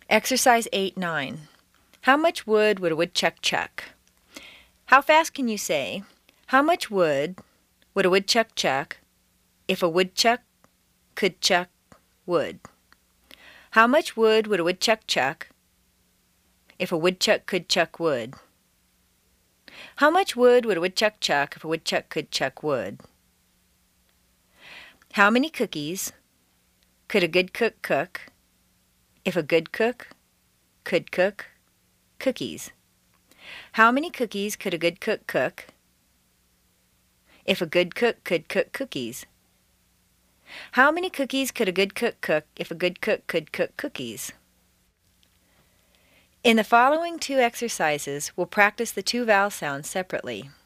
Exercise 8-9. How much wood would a woodchuck chuck? How fast can you say, how much wood would a woodchuck chuck if a woodchuck could chuck wood? How much wood would a woodchuck chuck if a woodchuck could chuck wood? How much wood would a woodchuck chuck if a woodchuck could chuck wood? How many cookies could a good cook cook if a good cook could cook cookies? How many cookies could a good cook cook if a good cook could cook cookies? How many cookies could a good cook cook if a good cook could cook cookies? In the following two exercises, we'll practice the two vowel sounds separately.